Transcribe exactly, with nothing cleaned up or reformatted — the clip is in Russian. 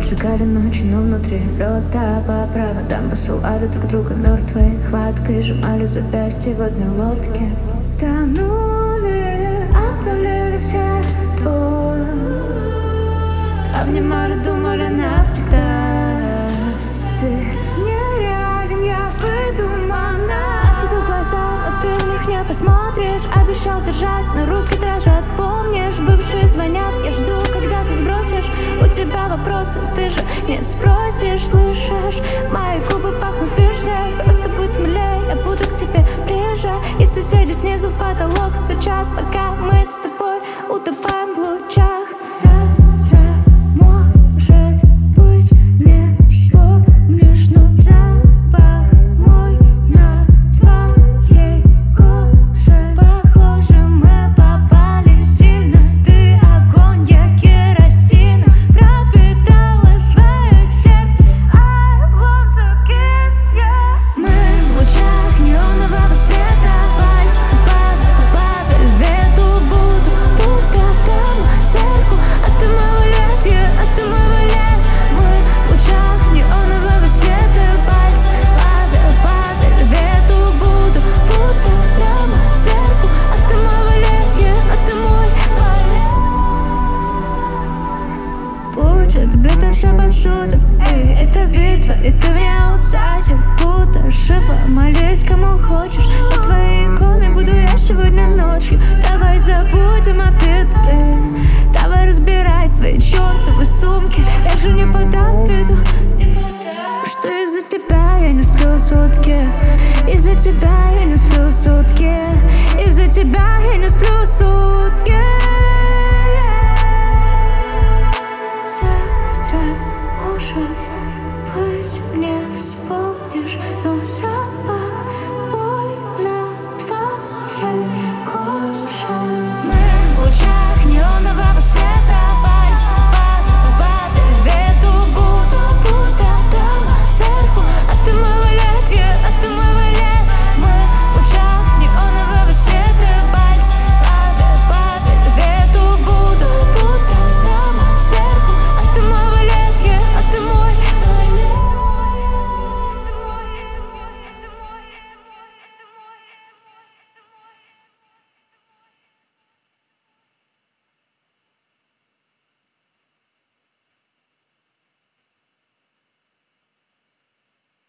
поджигали ночи, но внутри лёда по проводам посылали друг друга мертвой хваткой, сжимали запястья в одной лодке. Тонули, обнулили все твой, обнимали, думали навсегда. Ты нереален, я выдумана. Иду глаза, но ты в них не посмотришь. Обещал держать, но руки дрожат. Помнишь, бывшие звонят, я жду, когда ты сбросишь. У тебя вопросы, ты же не спросишь. Слышишь, мои губы пахнут вишней. Просто будь смелее, я буду к тебе ближе. И соседи снизу в потолок стучат, пока мы с тобой утопаем в лучах. Завтра может быть не вспомнишь, но запах мой на твоей коже. Похоже, мы попали сильно. Ты огонь, я керосин. Пропитала свое сердце. I want to kiss you. Мы в лучах неонового света. Пальцы по вельвету буду, будто там сверху. Отымывай лет, отымывай лет. Мы в лучах неонового света. Пальцы по вельвету буду, будто там сверху. Отымывай лет, отымывай лет. Будет бито все повсюду, эй, это битва, и ты меня аутсайдер. Будто жива, молись кому хочешь. На твои иконы буду я сегодня ночью. Давай забудем обиды, давай разбирай свои чертовы сумки. Я же не подам виду, что из-за тебя я не сплю сутки. Из-за тебя я не сплю сутки. Из-за тебя я не сплю сутки. Завтра может быть не вспомнишь.